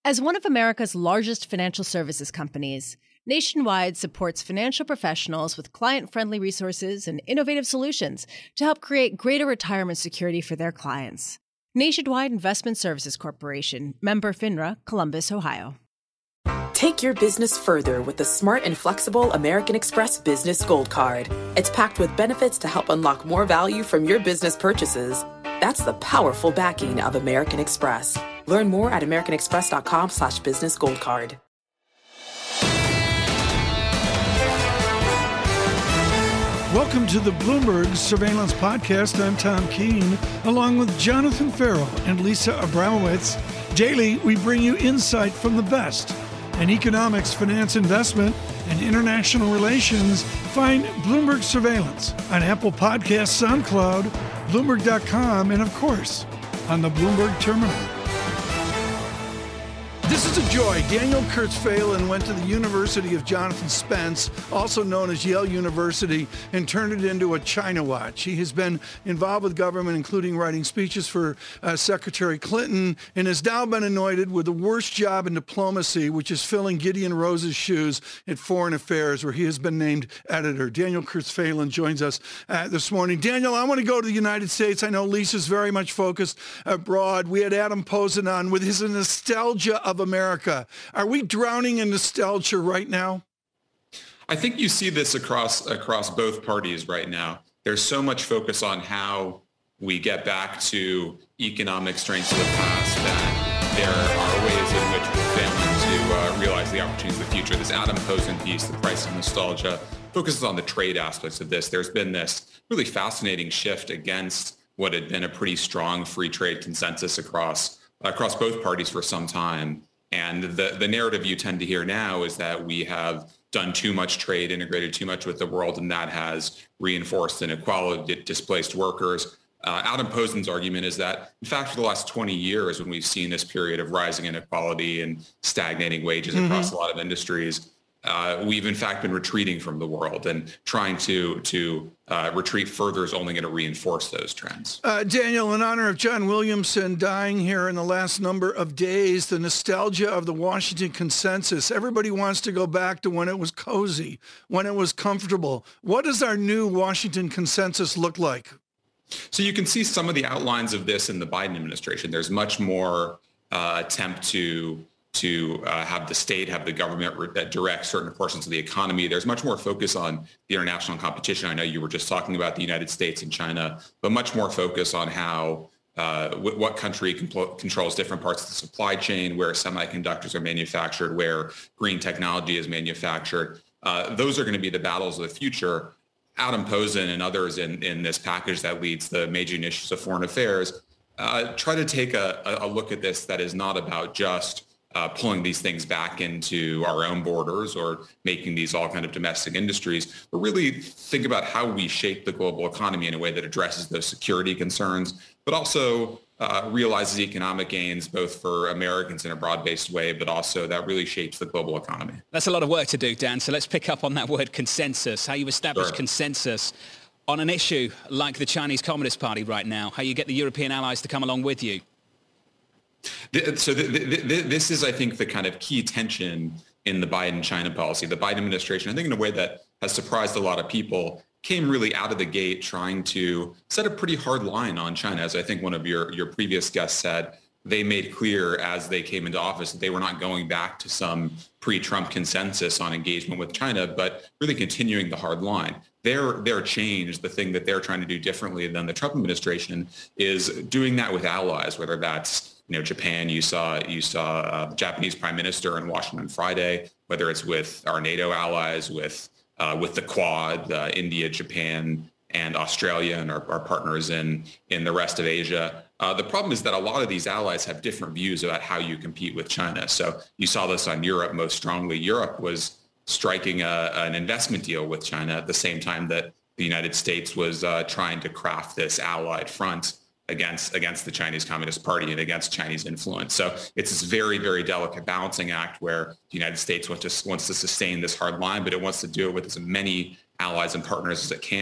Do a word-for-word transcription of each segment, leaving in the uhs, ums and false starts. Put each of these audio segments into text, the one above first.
As one of America's largest financial services companies, Nationwide supports financial professionals with client-friendly resources and innovative solutions to help create greater retirement security for their clients. Nationwide Investment Services Corporation, member FINRA, Columbus, Ohio. Take your business further with the smart and flexible American Express Business Gold Card. It's packed with benefits to help unlock more value from your business purchases. That's the powerful backing of American Express. Learn more at americanexpress.com slash business gold card. Welcome to the Bloomberg Surveillance Podcast. I'm Tom Keene, along with Jonathan Farrell and Lisa Abramowitz. Daily, we bring you insight from the best in economics, finance, investment, and international relations. Find Bloomberg Surveillance on Apple Podcasts, SoundCloud, Bloomberg dot com, and of course, on the Bloomberg Terminal. This is a joy. Daniel Kurtzfehlen went to the University of Jonathan Spence, also known as Yale University, and turned it into a China watch. He has been involved with government, including writing speeches for uh, Secretary Clinton, and has now been anointed with the worst job in diplomacy, which is filling Gideon Rose's shoes at Foreign Affairs, where he has been named editor. Daniel Kurtzfehlen joins us uh, this morning. Daniel, I want to go to the United States. I know Lisa's very much focused abroad. We had Adam Posen on with his nostalgia of America. Are we drowning in nostalgia right now? I think you see this across across both parties right now. There's so much focus on how we get back to economic strengths of the past that there are ways in which we're failing to uh, realize the opportunities of the future. This Adam Posen piece, The Price of Nostalgia, focuses on the trade aspects of this. There's been this really fascinating shift against what had been a pretty strong free trade consensus across across both parties for some time. And the, the narrative you tend to hear now is that we have done too much trade, integrated too much with the world, and that has reinforced inequality, displaced workers. Uh, Adam Posen's argument is that, in fact, for the last twenty years, when we've seen this period of rising inequality and stagnating wages mm-hmm. across a lot of industries, uh, we've in fact been retreating from the world, and trying to to uh, retreat further is only going to reinforce those trends. Uh, Daniel, in honor of John Williamson dying here in the last number of days, the nostalgia of the Washington Consensus, everybody wants to go back to when it was cozy, when it was comfortable. What does our new Washington Consensus look like? So you can see some of the outlines of this in the Biden administration. There's much more uh, attempt to to uh, have the state, have the government re- that direct certain portions of the economy. There's much more focus on the international competition. I know you were just talking about the United States and China, but much more focus on how uh, w- what country compl- controls different parts of the supply chain, where semiconductors are manufactured, where green technology is manufactured. Uh, those are going to be the battles of the future. Adam Posen and others in, in this package that leads the major initiatives of foreign affairs uh, try to take a, a look at this that is not about just Uh, pulling these things back into our own borders or making these all kind of domestic industries, but really think about how we shape the global economy in a way that addresses those security concerns, but also uh, realizes economic gains both for Americans in a broad-based way, but also that really shapes the global economy. That's a lot of work to do, Dan. So let's pick up on that word consensus, how you establish Sure. consensus on an issue like the Chinese Communist Party right now, how you get the European allies to come along with you. So the, the, the, this is, I think, the kind of key tension in the Biden-China policy. The Biden administration, I think in a way that has surprised a lot of people, came really out of the gate trying to set a pretty hard line on China. As I think one of your, your previous guests said, they made clear as they came into office that they were not going back to some pre-Trump consensus on engagement with China, but really continuing the hard line. Their, their change, the thing that they're trying to do differently than the Trump administration, is doing that with allies, whether that's You know, Japan, you saw you saw uh, the Japanese prime minister in Washington Friday, whether it's with our NATO allies, with uh, with the Quad, uh, India, Japan, and Australia, and our, our partners in in the rest of Asia. Uh, the problem is that a lot of these allies have different views about how you compete with China. So you saw this on Europe most strongly. Europe was striking a, an investment deal with China at the same time that the United States was uh, trying to craft this allied front against against the Chinese Communist Party and against Chinese influence. So it's this very, very delicate balancing act where the United States wants to, wants to sustain this hard line, but it wants to do it with as many allies and partners as it can.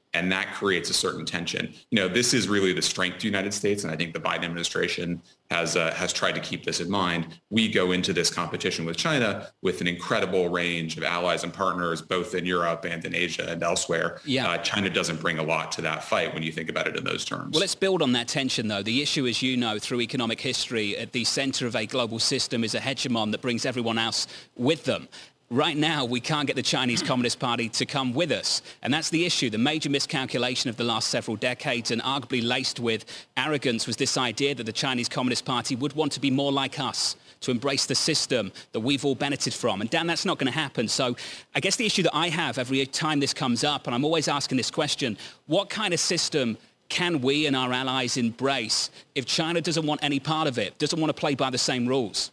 And that creates a certain tension. You know, this is really the strength of the United States, and I think the Biden administration has uh, has tried to keep this in mind. We go into this competition with China with an incredible range of allies and partners, both in Europe and in Asia and elsewhere. Yeah. Uh, China doesn't bring a lot to that fight when you think about it in those terms. Well, let's build on that tension, though. The issue, as you know, through economic history, at the center of a global system is a hegemon that brings everyone else with them. Right now, we can't get the Chinese Communist Party to come with us. And that's the issue. The major miscalculation of the last several decades, and arguably laced with arrogance, was this idea that the Chinese Communist Party would want to be more like us, to embrace the system that we've all benefited from. And Dan, that's not going to happen. So I guess the issue that I have every time this comes up, and I'm always asking this question, what kind of system can we and our allies embrace if China doesn't want any part of it, doesn't want to play by the same rules?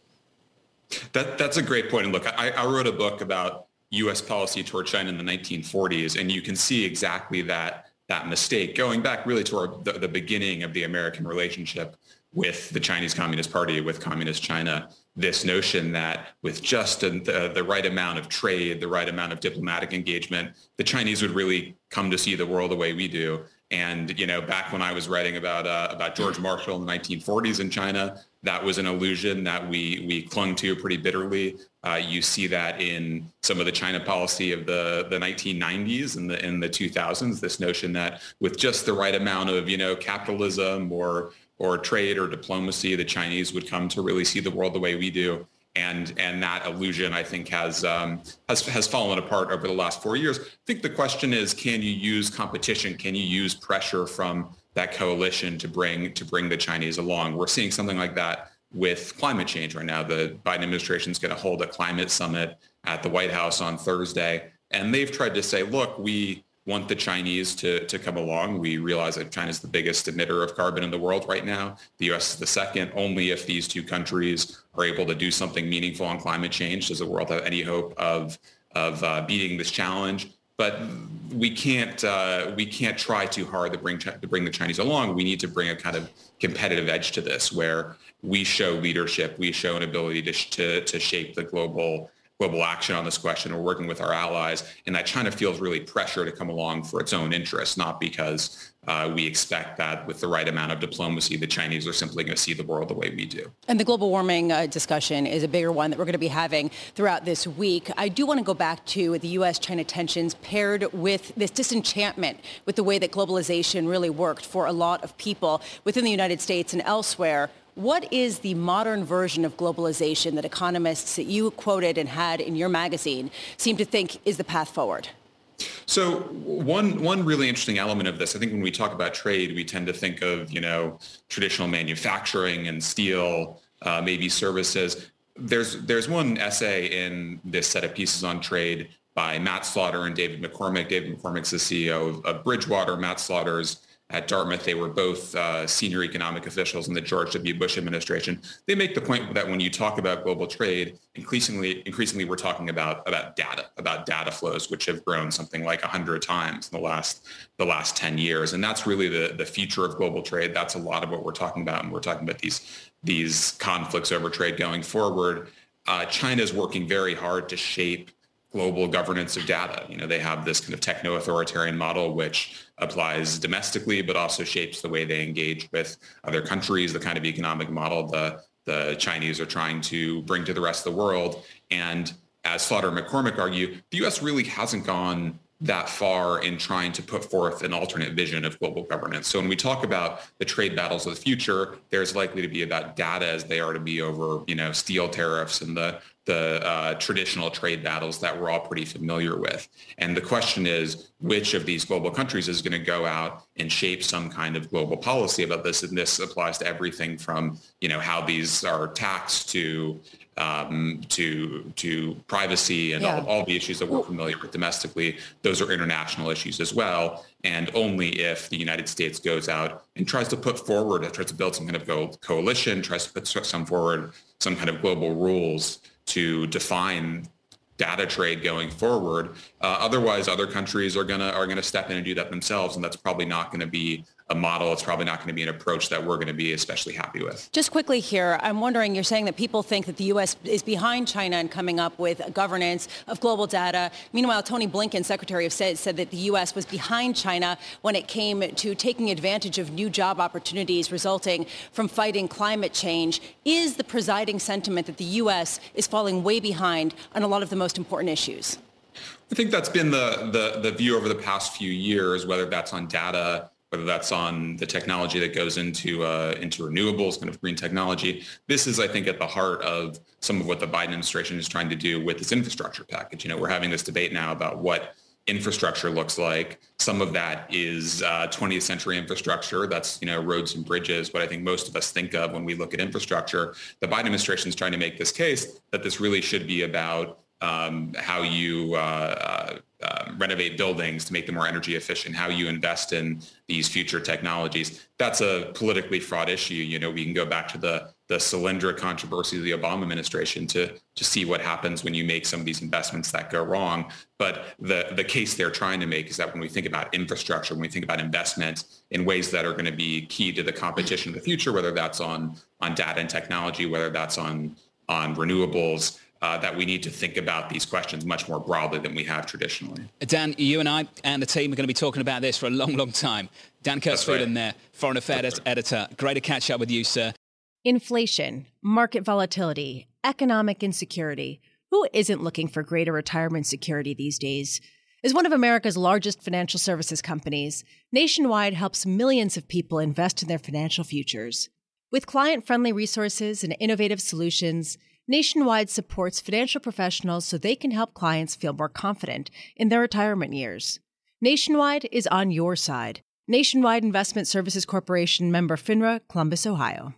That, that's a great point. And look, I, I wrote a book about U S policy toward China in the nineteen forties, and you can see exactly that that mistake going back really to our, the, the beginning of the American relationship with the Chinese Communist Party, with Communist China. This notion that with just a, the, the right amount of trade, the right amount of diplomatic engagement, the Chinese would really come to see the world the way we do. And, you know, back when I was writing about uh, about George Marshall in the nineteen forties in China, that was an illusion that we we clung to pretty bitterly. Uh, you see that in some of the China policy of the, the nineteen nineties and the in the two thousands. This notion that with just the right amount of, you know, capitalism or or trade or diplomacy, the Chinese would come to really see the world the way we do. And and that illusion, I think, has um, has has fallen apart over the last four years. I think the question is, can you use competition? Can you use pressure from that coalition to bring to bring the Chinese along? We're seeing something like that with climate change right now. The Biden administration is going to hold a climate summit at the White House on Thursday, and they've tried to say, look, we want the Chinese to, to come along. We realize that China's the biggest emitter of carbon in the world right now. The U S is the second. Only if these two countries are able to do something meaningful on climate change does the world have any hope of, of uh, beating this challenge. But we can't uh, we can't try too hard to bring to bring the Chinese along. We need to bring a kind of competitive edge to this, where we show leadership, we show an ability to to, to shape the global global action on this question. We're working with our allies, and that China feels really pressure to come along for its own interests, not because uh, we expect that with the right amount of diplomacy, the Chinese are simply going to see the world the way we do. And the global warming uh, discussion is a bigger one that we're going to be having throughout this week. I do want to go back to the U S China tensions paired with this disenchantment with the way that globalization really worked for a lot of people within the United States and elsewhere. What is the modern version of globalization that economists that you quoted and had in your magazine seem to think is the path forward? So one one really interesting element of this, I think when we talk about trade, we tend to think of, you know, traditional manufacturing and steel, uh, maybe services. There's there's one essay in this set of pieces on trade by Matt Slaughter and David McCormick. David McCormick's the C E O of, of Bridgewater. Matt Slaughter's at Dartmouth. They were both uh, senior economic officials in the George W. Bush administration. They make the point that when you talk about global trade, increasingly, increasingly we're talking about, about data, about data flows, which have grown something like one hundred times in the last the last ten years. And that's really the, the future of global trade. That's a lot of what we're talking about. And we're talking about these, these conflicts over trade going forward. Uh, China is working very hard to shape global governance of data. You know, they have this kind of techno-authoritarian model, which applies domestically, but also shapes the way they engage with other countries, the kind of economic model the, the Chinese are trying to bring to the rest of the world. And as Slaughter and McCormick argue, the U S really hasn't gone that far in trying to put forth an alternate vision of global governance. So when we talk about the trade battles of the future, there's likely to be about data as they are to be over, you know, steel tariffs and the the uh, traditional trade battles that we're all pretty familiar with. And the question is, which of these global countries is going to go out and shape some kind of global policy about this? And this applies to everything from, you know, how these are taxed to um, to to privacy and yeah. all, all the issues that we're familiar with domestically. Those are international issues as well. And only if the United States goes out and tries to put forward, tries to build some kind of coalition, tries to put some forward, some kind of global rules to define data trade going forward. Uh, otherwise, other countries are gonna are gonna step in and do that themselves, and that's probably not going to be a model. It's probably not going to be an approach that we're going to be especially happy with. Just quickly here, I'm wondering, you're saying that people think that the U S is behind China in coming up with governance of global data. Meanwhile, Tony Blinken, Secretary of State, said that the U S was behind China when it came to taking advantage of new job opportunities resulting from fighting climate change. Is the presiding sentiment that the U S is falling way behind on a lot of the most important issues? I think that's been the, the, the view over the past few years, whether that's on data, whether that's on the technology that goes into uh, into renewables, kind of green technology. This is, I think, at the heart of some of what the Biden administration is trying to do with this infrastructure package. You know, we're having this debate now about what infrastructure looks like. Some of that is uh, twentieth century infrastructure. That's, you know, roads and bridges. What I think most of us think of when we look at infrastructure. The Biden administration is trying to make this case that this really should be about um, how you uh, uh, uh, renovate buildings to make them more energy efficient, how you invest in these future technologies. That's a politically fraught issue. You know, we can go back to the the Solyndra controversy of the Obama administration to to see what happens when you make some of these investments that go wrong. But the the case they're trying to make is that when we think about infrastructure, when we think about investment in ways that are going to be key to the competition of the future, whether that's on on data and technology, whether that's on on renewables, Uh, that we need to think about these questions much more broadly than we have traditionally. Dan, you and I and the team are going to be talking about this for a long, long time. Dan Kurzweil in there, Foreign Affairs right. Editor. Great to catch up with you, sir. Inflation, market volatility, economic insecurity. Who isn't looking for greater retirement security these days? As one of America's largest financial services companies, Nationwide helps millions of people invest in their financial futures. With client-friendly resources and innovative solutions, Nationwide supports financial professionals so they can help clients feel more confident in their retirement years. Nationwide is on your side. Nationwide Investment Services Corporation, member FINRA, Columbus, Ohio.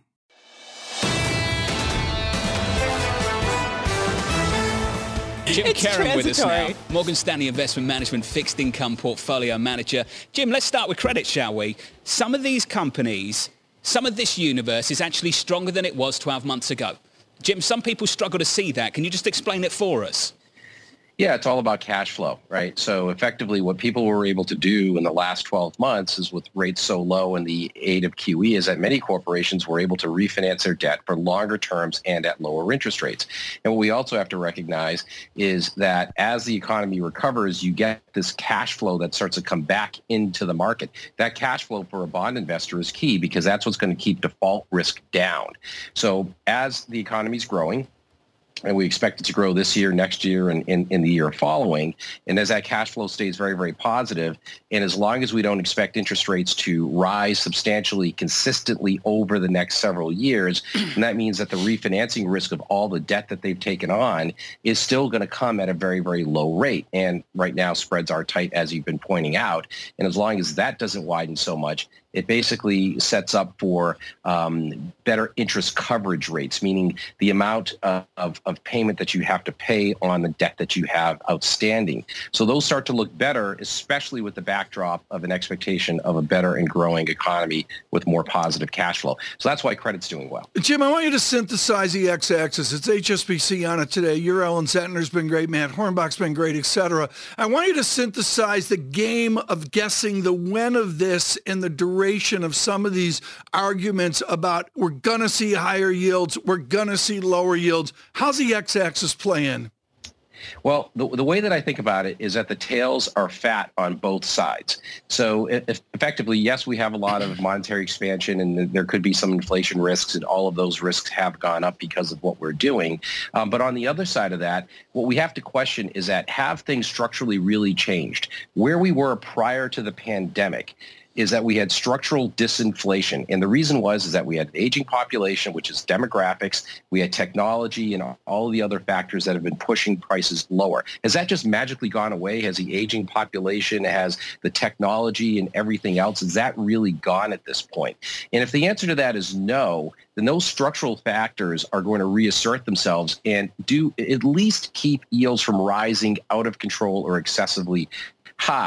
Jim It's Karen with us now, transitory. Morgan Stanley Investment Management Fixed Income Portfolio Manager. Jim, let's start with credit, shall we? Some of these companies, some of this universe is actually stronger than it was twelve months ago. Jim, some people struggle to see that. Can you just explain it for us? Yeah, it's all about cash flow, right? So effectively what people were able to do in the last twelve months is with rates so low and the aid of Q E is that many corporations were able to refinance their debt for longer terms and at lower interest rates. And what we also have to recognize is that as the economy recovers, you get this cash flow that starts to come back into the market. That cash flow for a bond investor is key because that's what's going to keep default risk down. So as the economy is growing, and we expect it to grow this year, next year, and in, in the year following. And as that cash flow stays very, very positive, and as long as we don't expect interest rates to rise substantially, consistently over the next several years, and that means that the refinancing risk of all the debt that they've taken on is still going to come at a very, very low rate. And right now, spreads are tight, as you've been pointing out. And as long as that doesn't widen so much, it basically sets up for um, better interest coverage rates, meaning the amount of, of, of payment that you have to pay on the debt that you have outstanding. So those start to look better, especially with the backdrop of an expectation of a better and growing economy with more positive cash flow. So that's why credit's doing well. Jim, I want you to synthesize the X-axis. It's H S B C on it today. Your Ellen Zentner's been great, Matt Hornbach's been great, et cetera. I want you to synthesize the game of guessing the when of this and the duration of some of these arguments about we're going to see higher yields, we're going to see lower yields. How's the X-axis playing? Well, the, the way that I think about it is that the tails are fat on both sides. So if, effectively, yes, we have a lot of monetary expansion and there could be some inflation risks, and all of those risks have gone up because of what we're doing. Um, but on the other side of that, what we have to question is that have things structurally really changed? Where we were prior to the pandemic is that we had structural disinflation. And the reason was is that we had an aging population, which is demographics. We had technology and all the other factors that have been pushing prices lower. Has that just magically gone away? Has the aging population, has the technology and everything else, is that really gone at this point? And if the answer to that is no, then those structural factors are going to reassert themselves and do at least keep yields from rising out of control or excessively high.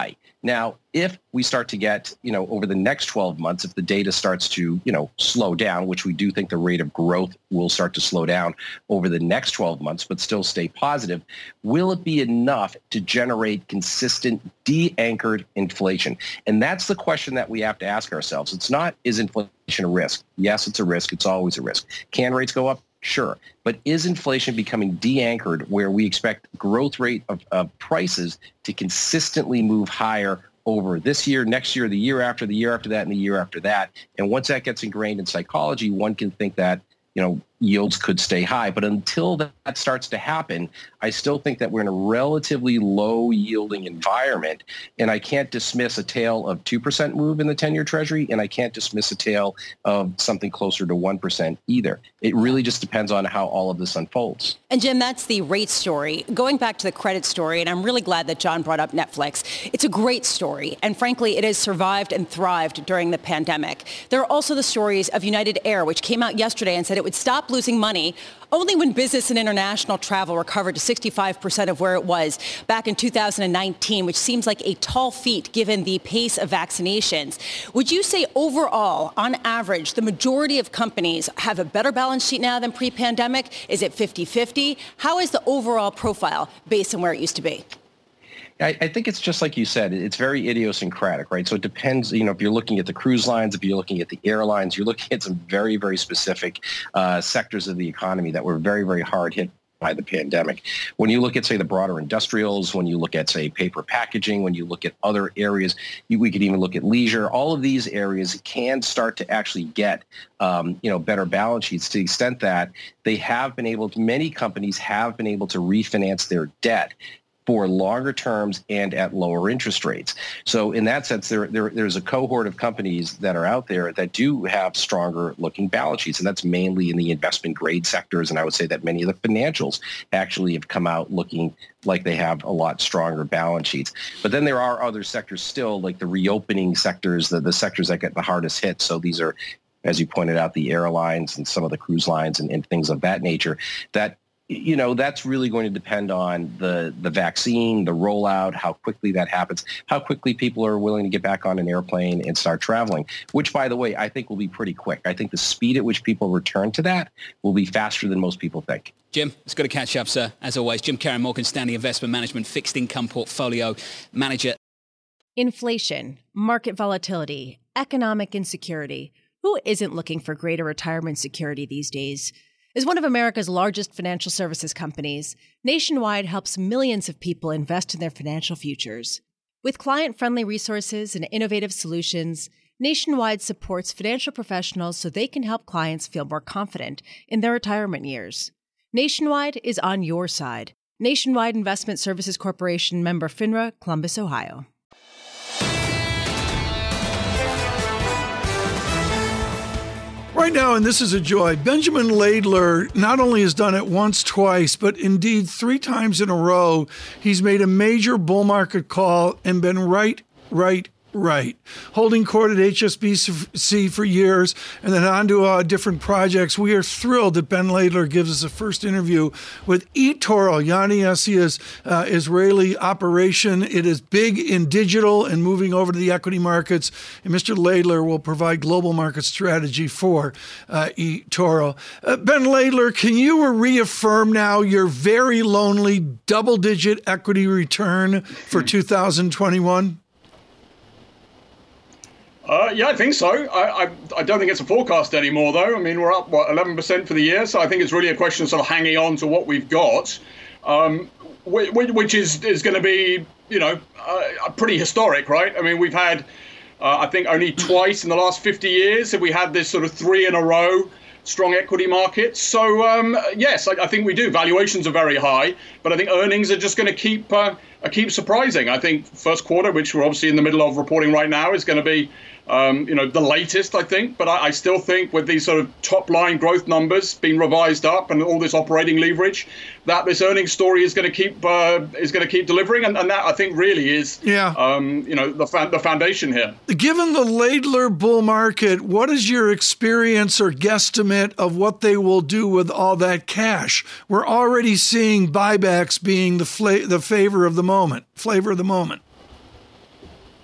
Now, if we start to get, you know, over the next twelve months, if the data starts to, you know, slow down, which we do think the rate of growth will start to slow down over the next twelve months, but still stay positive, will it be enough to generate consistent de-anchored inflation? And that's the question that we have to ask ourselves. It's not, is inflation a risk? Yes, it's a risk. It's always a risk. Can rates go up? Sure. But is inflation becoming de-anchored where we expect growth rate of, of prices to consistently move higher over this year, next year, the year after, the year after that, and the year after that? And once that gets ingrained in psychology, one can think that, you know, yields could stay high. But until that starts to happen, I still think that we're in a relatively low yielding environment. And I can't dismiss a tail of two percent move in the ten-year Treasury, and I can't dismiss a tail of something closer to one percent either. It really just depends on how all of this unfolds. And Jim, that's the rate story. Going back to the credit story, and I'm really glad that John brought up Netflix. It's a great story. And frankly, it has survived and thrived during the pandemic. There are also the stories of United Air, which came out yesterday and said it would stop losing money only when business and international travel recovered to sixty-five percent of where it was back in two thousand nineteen, which seems like a tall feat given the pace of vaccinations. Would you say overall, on average, the majority of companies have a better balance sheet now than pre-pandemic? Is it fifty-fifty? How is the overall profile based on where it used to be? I, I think it's just like you said, it's very idiosyncratic, right? So it depends, you know, if you're looking at the cruise lines, if you're looking at the airlines, you're looking at some very, very specific uh, sectors of the economy that were very, very hard hit by the pandemic. When you look at, say, the broader industrials, when you look at, say, paper packaging, when you look at other areas, you, we could even look at leisure, all of these areas can start to actually get, um, you know, better balance sheets to the extent that they have been able to, many companies have been able to refinance their debt for longer terms and at lower interest rates. So in that sense, there, there there's a cohort of companies that are out there that do have stronger looking balance sheets, and that's mainly in the investment grade sectors. And I would say that many of the financials actually have come out looking like they have a lot stronger balance sheets. But then there are other sectors still, like the reopening sectors, the, the sectors that get the hardest hit. So these are, as you pointed out, the airlines and some of the cruise lines and, and things of that nature that, you know, that's really going to depend on the, the vaccine, the rollout, how quickly that happens, how quickly people are willing to get back on an airplane and start traveling, which, by the way, I think will be pretty quick. I think the speed at which people return to that will be faster than most people think. Jim, it's good to catch up, sir. As always, Jim Caron, Morgan Stanley Investment Management Fixed Income Portfolio Manager. Inflation, market volatility, economic insecurity. Who isn't looking for greater retirement security these days? As one of America's largest financial services companies, Nationwide helps millions of people invest in their financial futures. With client-friendly resources and innovative solutions, Nationwide supports financial professionals so they can help clients feel more confident in their retirement years. Nationwide is on your side. Nationwide Investment Services Corporation, member FINRA, Columbus, Ohio. Right now, and this is a joy, Benjamin Laidler not only has done it once, twice, but indeed three times in a row. He's made a major bull market call and been right, right, right. Holding court at H S B C for years and then on to uh, different projects. We are thrilled that Ben Laidler gives us a first interview with eToro, Yoni Asia's uh, Israeli operation. It is big in digital and moving over to the equity markets. And Mister Laidler will provide global market strategy for uh, eToro. Uh, Ben Laidler, can you reaffirm now your very lonely double-digit equity return for two thousand twenty-one? Uh, yeah, I think so. I, I I don't think it's a forecast anymore, though. I mean, we're up, what, eleven percent for the year, so I think it's really a question of sort of hanging on to what we've got, um, which, which is, is going to be, you know, uh, pretty historic, right? I mean, we've had, uh, I think, only twice in the last fifty years have we had this sort of three in a row strong equity markets. So, um, yes, I, I think we do. Valuations are very high, but I think earnings are just going to keep uh, keep surprising. I think first quarter, which we're obviously in the middle of reporting right now, is going to be Um, you know, the latest, I think, but I, I still think with these sort of top line growth numbers being revised up and all this operating leverage, that this earnings story is going to keep uh, is going to keep delivering, and, and that I think really is, yeah, um, you know, the fa- the foundation here. Given the Laidler bull market, what is your experience or guesstimate of what they will do with all that cash? We're already seeing buybacks being the fla- the favor of the moment, flavor of the moment.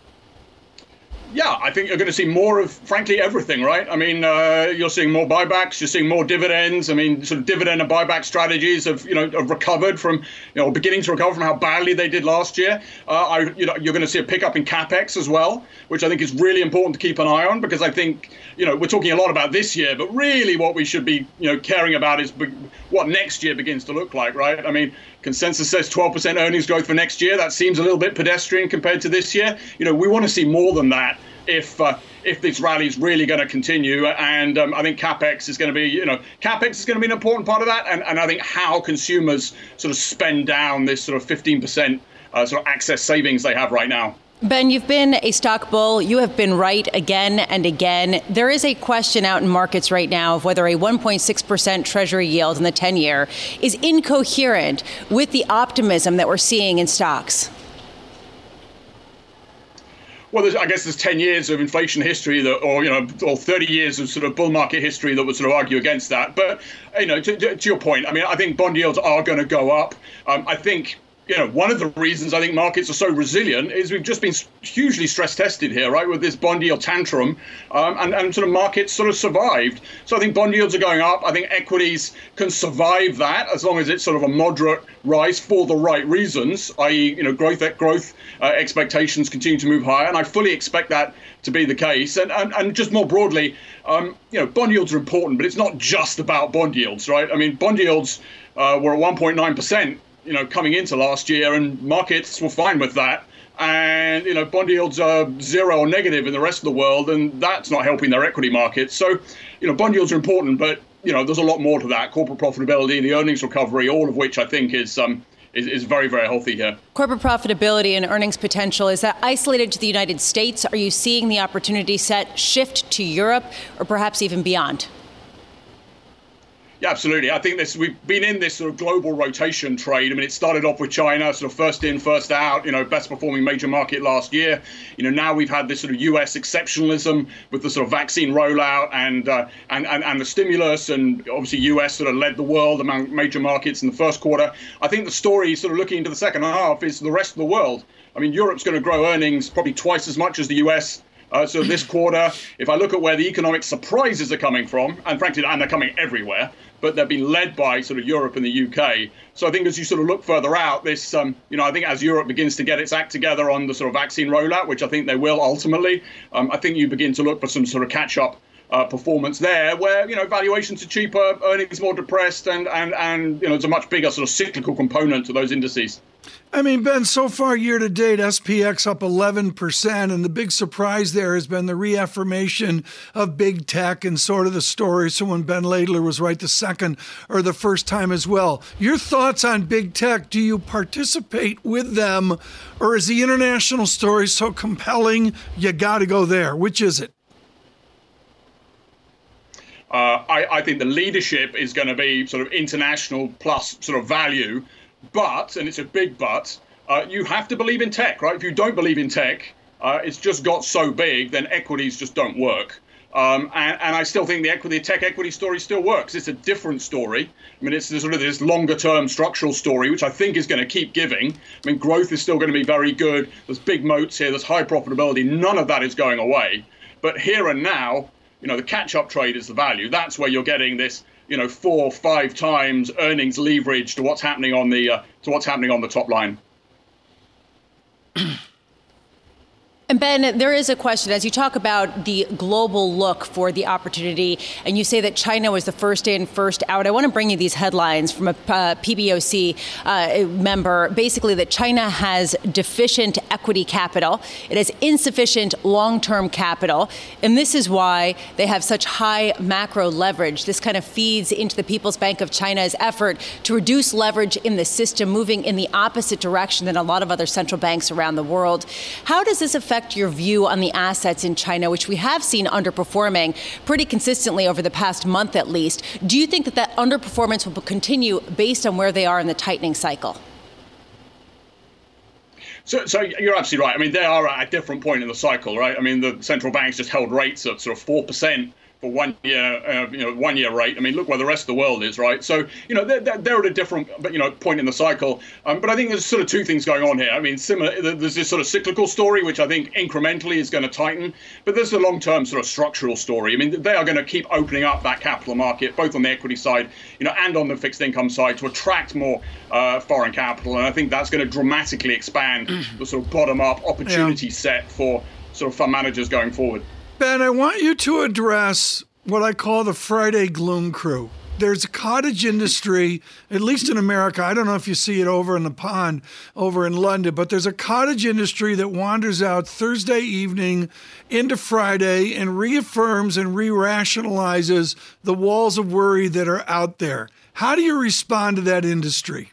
Yeah, I think you're going to see more of, frankly, everything, right? I mean, uh, you're seeing more buybacks, you're seeing more dividends. I mean, sort of dividend and buyback strategies have, you know, have recovered from, you know, beginning to recover from how badly they did last year. Uh, I, you know, you're going to see a pickup in capex as well, which I think is really important to keep an eye on, because I think, you know, we're talking a lot about this year, but really what we should be, you know, caring about is be- what next year begins to look like, right? I mean, consensus says twelve percent earnings growth for next year. That seems a little bit pedestrian compared to this year. You know, we want to see more than that if uh, if this rally is really going to continue. And um, I think capex is going to be, you know, capex is going to be an important part of that. And, and I think how consumers sort of spend down this sort of fifteen percent uh, sort of excess savings they have right now. Ben, you've been a stock bull. You have been right again and again. There is a question out in markets right now of whether a one point six percent Treasury yield in the ten-year is incoherent with the optimism that we're seeing in stocks. Well, there's, I guess there's ten years of inflation history that, or, you know, or thirty years of sort of bull market history that would sort of argue against that. But, you know, to, to, to your point, I mean, I think bond yields are going to go up. Um, I think, you know, one of the reasons I think markets are so resilient is we've just been hugely stress tested here, right, with this bond yield tantrum, um, and, and sort of markets sort of survived. So I think bond yields are going up. I think equities can survive that as long as it's sort of a moderate rise for the right reasons, that is, you know, growth growth uh, expectations continue to move higher. And I fully expect that to be the case. And, and, and just more broadly, um, you know, bond yields are important, but it's not just about bond yields, right? I mean, bond yields uh, were at one point nine percent. You know, coming into last year, and markets were fine with that. And, you know, bond yields are zero or negative in the rest of the world, and that's not helping their equity markets. So, you know, bond yields are important, but, you know, there's a lot more to that. Corporate profitability, the earnings recovery, all of which I think is um, is, is very, very healthy here. Corporate profitability and earnings potential, is that isolated to the United States? Are you seeing the opportunity set shift to Europe or perhaps even beyond? Yeah, absolutely. I think this we've been in this sort of global rotation trade. I mean, it started off with China, sort of first in, first out, you know, best performing major market last year. You know, now we've had this sort of U S exceptionalism with the sort of vaccine rollout and uh, and, and and the stimulus, and obviously U S sort of led the world among major markets in the first quarter. I think the story sort of looking into the second half is the rest of the world. I mean, Europe's going to grow earnings probably twice as much as the U S. Uh, so this quarter, if I look at where the economic surprises are coming from, and frankly, and they're coming everywhere, but they've been led by sort of Europe and the U K. So I think as you sort of look further out, this, um, you know, I think as Europe begins to get its act together on the sort of vaccine rollout, which I think they will ultimately, um, I think you begin to look for some sort of catch-up uh, performance there, where, you know, valuations are cheaper, earnings more depressed, and and and you know, it's a much bigger sort of cyclical component to those indices. I mean, Ben, so far year to date, S P X up eleven percent, and the big surprise there has been the reaffirmation of big tech and sort of the story. So when Ben Laidler was right the second or the first time as well. Your thoughts on big tech? Do you participate with them, or is the international story so compelling you got to go there? Which is it? Uh, I, I think the leadership is going to be sort of international plus sort of value. But, and it's a big but, uh, you have to believe in tech, right? If you don't believe in tech, uh, it's just got so big, then equities just don't work. Um, and, and I still think the equity, tech equity story still works. It's a different story. I mean, it's sort of this longer term structural story, which I think is going to keep giving. I mean, growth is still going to be very good. There's big moats here. There's high profitability. None of that is going away. But here and now, you know, the catch-up trade is the value. That's where you're getting this, you know, four, five times earnings leverage to what's happening on the uh, to what's happening on the top line. And Ben, there is a question, as you talk about the global look for the opportunity, and you say that China was the first in, first out. I want to bring you these headlines from a uh, P B O C uh, member, basically that China has deficient equity capital. It has insufficient long-term capital. And this is why they have such high macro leverage. This kind of feeds into the People's Bank of China's effort to reduce leverage in the system, moving in the opposite direction than a lot of other central banks around the world. How does this affect your view on the assets in China, which we have seen underperforming pretty consistently over the past month at least? Do you think that that underperformance will continue based on where they are in the tightening cycle? So, so you're absolutely right. I mean, they are at a different point in the cycle, right? I mean, the central banks just held rates at sort of four percent for one year, uh, you know, one year rate. I mean, look where the rest of the world is, right? So, you know, they're, they're at a different, you know, point in the cycle. Um, but I think there's sort of two things going on here. I mean, similar, there's this sort of cyclical story, which I think incrementally is going to tighten, but there's a long-term sort of structural story. I mean, they are going to keep opening up that capital market, both on the equity side, you know, and on the fixed income side, to attract more uh, foreign capital. And I think that's going to dramatically expand the sort of bottom-up opportunity yeah. set for sort of fund managers going forward. Ben, I want you to address what I call the Friday gloom crew. There's a cottage industry, at least in America. I don't know if you see it over in the pond, over in London, but there's a cottage industry that wanders out Thursday evening into Friday and reaffirms and re-rationalizes the walls of worry that are out there. How do you respond to that industry?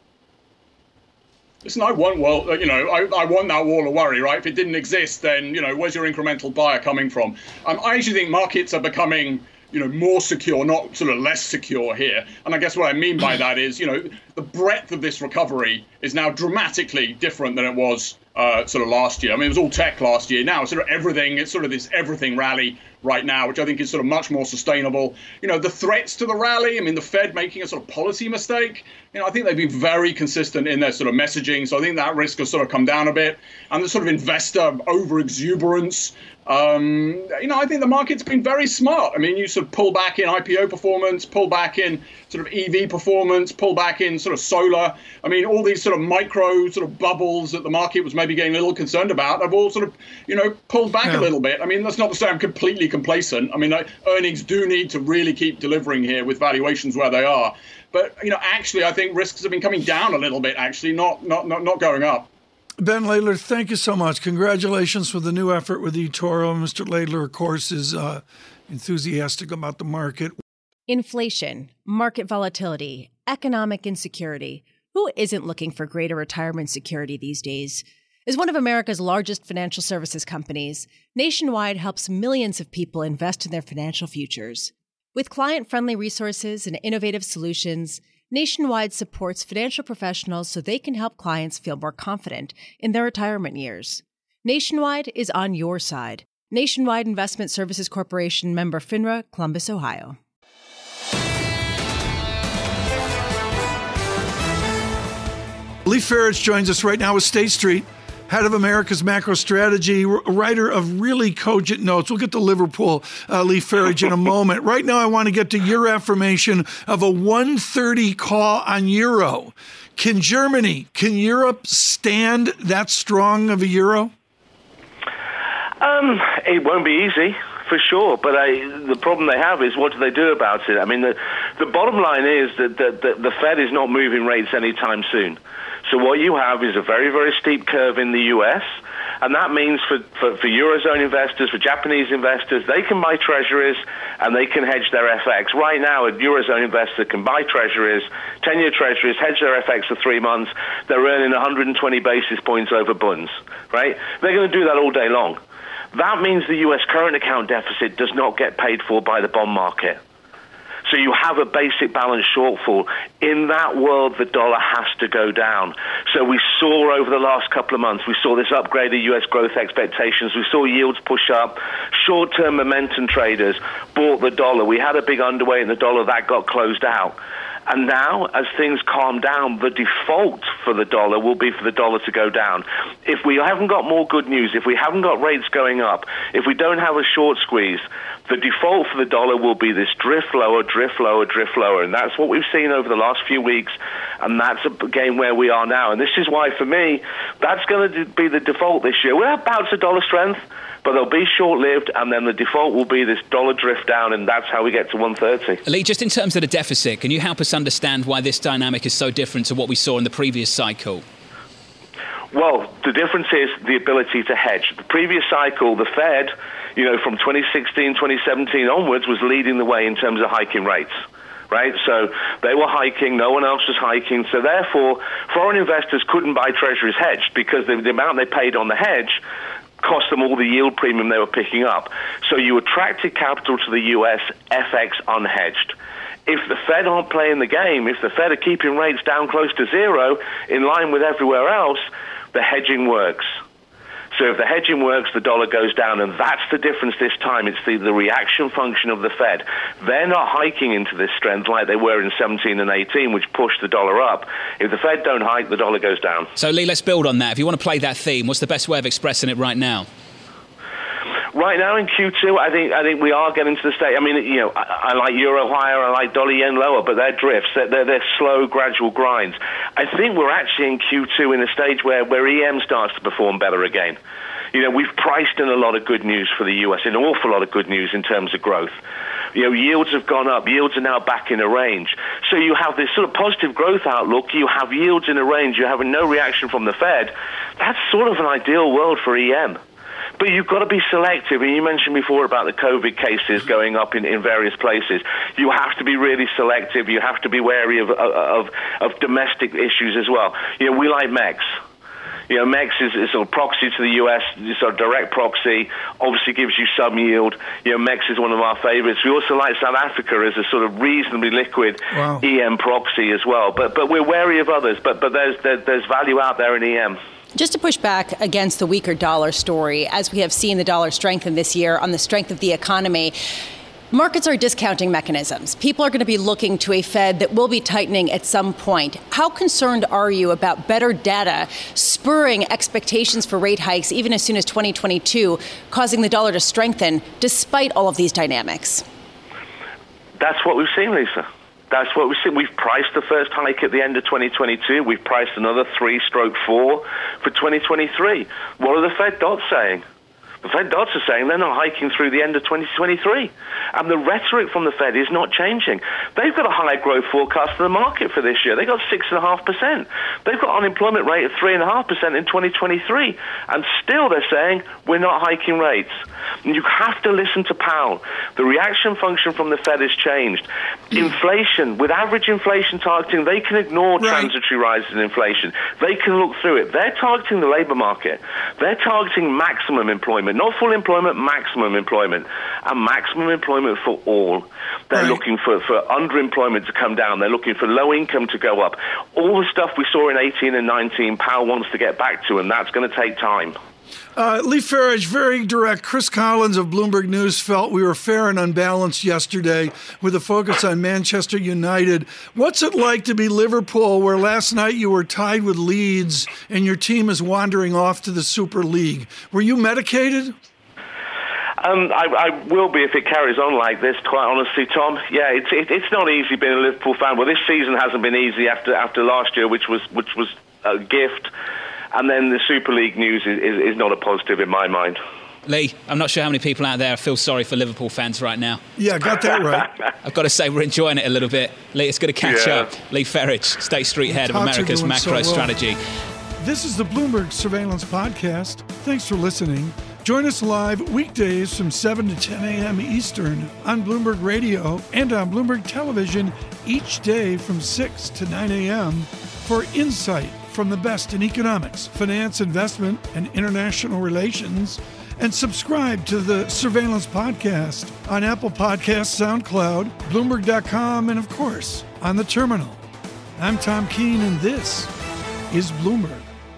Listen, I want, well, you know, I, I want that wall of worry, right? If it didn't exist, then, you know, where's your incremental buyer coming from? Um, I actually think markets are becoming, you know, more secure, not sort of less secure here. And I guess what I mean by that is, you know, the breadth of this recovery is now dramatically different than it was uh, sort of last year. I mean, it was all tech last year. Now it's sort of everything. It's sort of this everything rally right now, which I think is sort of much more sustainable. You know, the threats to the rally, I mean, the Fed making a sort of policy mistake, you know, I think they've been very consistent in their sort of messaging. So I think that risk has sort of come down a bit. And the sort of investor over-exuberance, um, you know, I think the market's been very smart. I mean, you sort of pull back in I P O performance, pull back in sort of E V performance, pull back in sort of solar. I mean, all these sort of micro sort of bubbles that the market was maybe getting a little concerned about have all sort of, you know, pulled back yeah. a little bit. I mean, that's not to say I'm completely complacent. I mean, earnings do need to really keep delivering here with valuations where they are. But, you know, actually, I think risks have been coming down a little bit, actually, not not not, not going up. Ben Laidler, thank you so much. Congratulations for the new effort with eToro. Mister Laidler, of course, is uh, enthusiastic about the market. Inflation, market volatility, economic insecurity. Who isn't looking for greater retirement security these days? As one of America's largest financial services companies, Nationwide helps millions of people invest in their financial futures. With client-friendly resources and innovative solutions, Nationwide supports financial professionals so they can help clients feel more confident in their retirement years. Nationwide is on your side. Nationwide Investment Services Corporation, member FINRA, Columbus, Ohio. Lee Farage joins us right now with State Street, head of America's macro strategy, writer of really cogent notes. We'll get to Liverpool, uh, Lee Farage, in a moment. Right now, I want to get to your affirmation of a one thirty call on euro. Can Germany, can Europe stand that strong of a euro? Um, it won't be easy, for sure. But I, the problem they have is, what do they do about it? I mean, the, the bottom line is that the, the, the Fed is not moving rates anytime soon. So what you have is a very, very steep curve in the U S, and that means for, for, for Eurozone investors, for Japanese investors, they can buy treasuries and they can hedge their F X. Right now, a Eurozone investor can buy treasuries, ten-year treasuries, hedge their F X for three months. They're earning one hundred twenty basis points over bunds, right? They're going to do that all day long. That means the U S current account deficit does not get paid for by the bond market. So you have a basic balance shortfall. In that world, the dollar has to go down. So we saw over the last couple of months, we saw this upgrade of U S growth expectations. We saw yields push up. Short-term momentum traders bought the dollar. We had a big underweight in the dollar. That got closed out. And now, as things calm down, the default for the dollar will be for the dollar to go down. If we haven't got more good news, if we haven't got rates going up, if we don't have a short squeeze, the default for the dollar will be this drift lower, drift lower, drift lower. And that's what we've seen over the last few weeks. And that's a game where we are now. And this is why, for me, that's going to be the default this year. We'll have bouts of dollar strength, but they'll be short-lived, and then the default will be this dollar drift down, and that's how we get to one thirty. Lee, just in terms of the deficit, can you help us understand why this dynamic is so different to what we saw in the previous cycle? Well, the difference is the ability to hedge. The previous cycle, the Fed, you know, from twenty sixteen, twenty seventeen onwards, was leading the way in terms of hiking rates. Right? So they were hiking, no one else was hiking. So therefore, foreign investors couldn't buy treasuries hedged because the, the amount they paid on the hedge cost them all the yield premium they were picking up. So you attracted capital to the U S F X unhedged. If the Fed aren't playing the game, if the Fed are keeping rates down close to zero, in line with everywhere else, the hedging works. So if the hedging works, the dollar goes down, and that's the difference this time. It's the, the reaction function of the Fed. They're not hiking into this strength like they were in seventeen and eighteen, which pushed the dollar up. If the Fed don't hike, the dollar goes down. So, Lee, let's build on that. If you want to play that theme, what's the best way of expressing it right now? Right now in Q two, I think I think we are getting to the state. I mean, you know, I, I like euro higher, I like dollar yen lower, but they're drifts. They're, they're, they're slow, gradual grinds. I think we're actually in Q two in a stage where, where E M starts to perform better again. You know, we've priced in a lot of good news for the U S, an awful lot of good news in terms of growth. You know, yields have gone up. Yields are now back in a range. So you have this sort of positive growth outlook. You have yields in a range. You're having no reaction from the Fed. That's sort of an ideal world for E M. But you've got to be selective. And you mentioned before about the COVID cases going up in, in various places. You have to be really selective. You have to be wary of, of, of domestic issues as well. You know, we like MEX. You know, MEX is, is sort of proxy to the U S, sort of direct proxy, obviously gives you some yield. You know, MEX is one of our favorites. We also like South Africa as a sort of reasonably liquid wow. E M proxy as well. But but we're wary of others. But but there's there, there's value out there in E M. Just to push back against the weaker dollar story, as we have seen the dollar strengthen this year on the strength of the economy, markets are discounting mechanisms. People are going to be looking to a Fed that will be tightening at some point. How concerned are you about better data spurring expectations for rate hikes even as soon as twenty twenty-two, causing the dollar to strengthen despite all of these dynamics? That's what we've seen, Lisa. That's what we've seen. We've priced the first hike at the end of twenty twenty-two. We've priced another three stroke four for twenty twenty-three. What are the Fed dots saying? The Fed dots are saying they're not hiking through the end of twenty twenty-three. And the rhetoric from the Fed is not changing. They've got a higher growth forecast in the market for this year. They've got six point five percent. They've got unemployment rate of three point five percent in twenty twenty-three. And still they're saying we're not hiking rates. And you have to listen to Powell. The reaction function from the Fed has changed. Inflation, with average inflation targeting, they can ignore right. transitory rises in inflation. They can look through it. They're targeting the labor market. They're targeting maximum employment. Not full employment, maximum employment. And maximum employment for all. They're right. looking for, for underemployment to come down. They're looking for low income to go up. All the stuff we saw in eighteen and nineteen, Powell wants to get back to, and that's going to take time. Uh, Lee Farage, very direct. Chris Collins of Bloomberg News felt we were fair and unbalanced yesterday with a focus on Manchester United. What's it like to be Liverpool, where last night you were tied with Leeds and your team is wandering off to the Super League? Were you medicated? Um, I, I will be if it carries on like this, quite honestly, Tom. Yeah, it's it, it's not easy being a Liverpool fan. Well, this season hasn't been easy after after last year, which was which was a gift. And then the Super League news is, is, is not a positive in my mind. Lee, I'm not sure how many people out there feel sorry for Liverpool fans right now. Yeah, got that right. I've got to say we're enjoying it a little bit. Lee, it's good to catch yeah. up. Lee Farage, State Street Head of America's Macro so well. Strategy. This is the Bloomberg Surveillance Podcast. Thanks for listening. Join us live weekdays from seven to ten a.m. Eastern on Bloomberg Radio and on Bloomberg Television each day from six to nine a.m. for insight from the best in economics, finance, investment, and international relations. And subscribe to the Surveillance Podcast on Apple Podcasts, SoundCloud, Bloomberg dot com, and of course, on the terminal. I'm Tom Keene, and this is Bloomberg.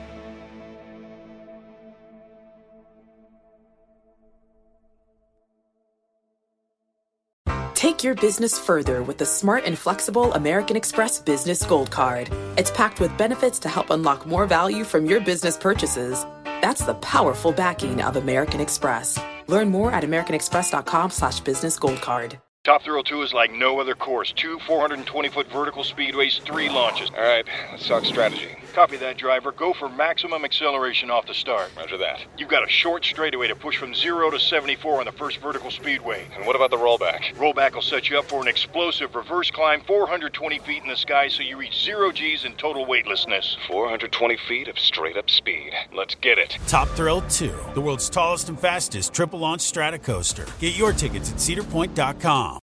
Take your business further with the smart and flexible American Express Business Gold Card. It's packed with benefits to help unlock more value from your business purchases. That's the powerful backing of American Express. Learn more at americanexpress.com slash business gold card. Top Thrill two is like no other course. Two four hundred twenty foot vertical speedways, three launches. All right, let's talk strategy. Copy that, driver. Go for maximum acceleration off the start. Roger that. You've got a short straightaway to push from zero to seventy-four on the first vertical speedway. And what about the rollback? Rollback will set you up for an explosive reverse climb four hundred twenty feet in the sky so you reach zero G's in total weightlessness. four hundred twenty feet of straight-up speed. Let's get it. Top Thrill two, the world's tallest and fastest triple-launch strata coaster. Get your tickets at cedar point dot com.